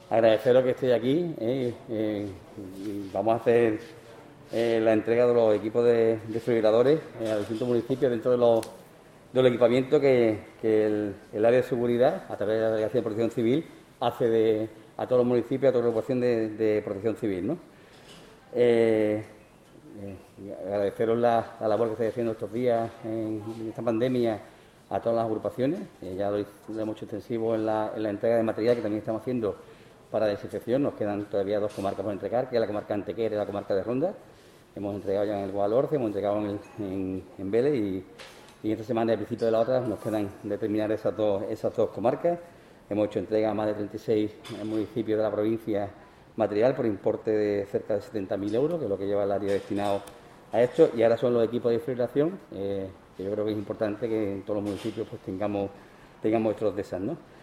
Agradeceros que estéis aquí. Y vamos a hacer la entrega de los equipos de desfibriladores a distintos municipios dentro del equipamiento que el área de seguridad, a través de la Delegación de Protección Civil, hace a todos los municipios, a toda la ocupación de protección civil, ¿no? Agradeceros la labor que estáis haciendo estos días en esta pandemia a todas las agrupaciones. Ya lo hemos hecho extensivo en la entrega de material que también estamos haciendo para desinfección. Nos quedan todavía 2 comarcas por entregar, que es la comarca Antequera y la comarca de Ronda. Hemos entregado ya en el Guadalhorce, hemos entregado en Vélez y esta semana, al principio de la otra, nos quedan de terminar esas dos comarcas. Hemos hecho entrega a más de 36 municipios de la provincia material por importe de cerca de 70.000 euros, que es lo que lleva el área destinado a esto, y ahora son los equipos de desfibrilación, que yo creo que es importante que en todos los municipios pues tengamos estos de esas, ¿no?